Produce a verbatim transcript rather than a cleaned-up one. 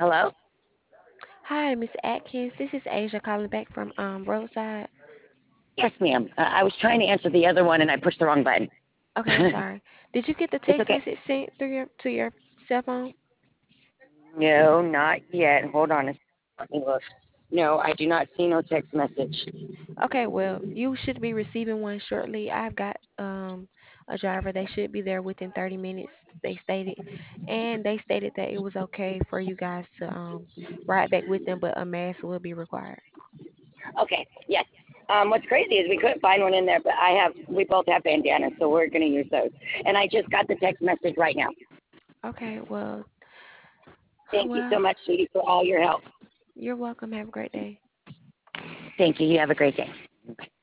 Hello? Hi, Miss Atkins. This is Asia calling back from um Roadside. Yes, ma'am. Uh, I was trying to answer the other one and I pushed the wrong button. Okay, I'm sorry. Did you get the It's text okay. message sent through your to your cell phone? No, not yet. Hold on a second. Let me look. No, I do not see no text message. Okay, well, you should be receiving one shortly. I've got um a driver. They should be there within thirty minutes, they stated. And they stated that it was okay for you guys to um ride back with them, but a mask will be required. Okay, yes. Um, what's crazy is we couldn't find one in there, but I have, we both have bandanas, so we're going to use those. And I just got the text message right now. Okay, well, Thank you so well, much, sweetie, for all your help. you're welcome. Have a great day. Thank you. You have a great day.